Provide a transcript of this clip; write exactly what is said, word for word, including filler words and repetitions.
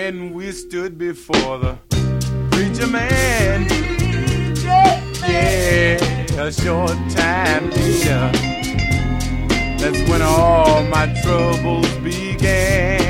when we stood before the preacher man. Yeah, a short time later, that's when all my troubles began.